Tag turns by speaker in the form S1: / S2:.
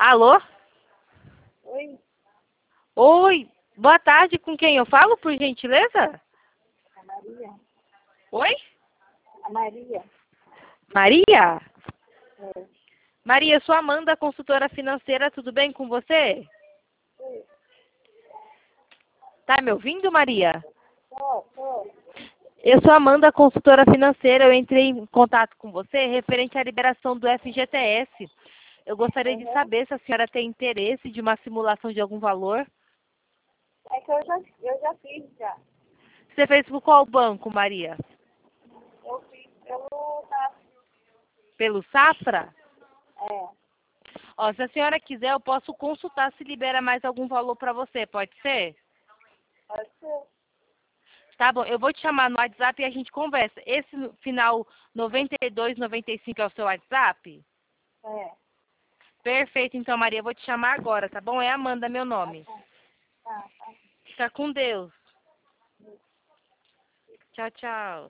S1: Alô?
S2: Oi,
S1: Oi, boa tarde, com quem eu falo, por gentileza?
S2: a Maria.
S1: Oi?
S2: A Maria.
S1: Maria?
S2: É.
S1: Maria, eu sou Amanda, consultora financeira, tudo bem com você?
S2: Oi.
S1: Tá me ouvindo, Maria?
S2: Tô.
S1: Eu sou Amanda, consultora financeira, eu entrei em contato com você referente à liberação do FGTS. Eu gostaria de
S2: Uhum.
S1: saber se a senhora tem interesse de uma simulação de algum valor.
S2: É que eu já fiz já.
S1: Você fez por qual banco, Maria?
S2: Eu fiz pelo TAP.
S1: Pelo Safra?
S2: É,
S1: Ó, se a senhora quiser, eu posso consultar se libera mais algum valor para você, pode ser?
S2: pode ser.
S1: Tá bom, eu vou te chamar no WhatsApp e a gente conversa. Esse final 92, 95 é o seu WhatsApp?
S2: É,
S1: Perfeito, então, Maria, eu vou te chamar agora, tá bom? É Amanda, meu
S2: tá
S1: nome.
S2: bom. Tá.
S1: Fica com Deus. Tchau, tchau.